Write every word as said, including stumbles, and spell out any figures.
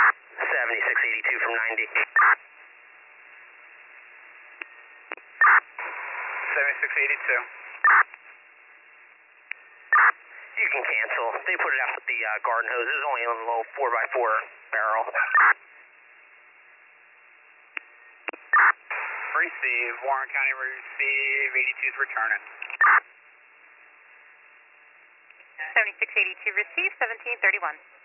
seventy-six eighty-two from ninety. seventy-six eighty-two. You can cancel. They put it out with the uh, garden hose. It was only a little four by four barrel. Receive. Warren County, receive. eighty-two's returning. seventy-six eighty-two, receive. seventeen thirty-one.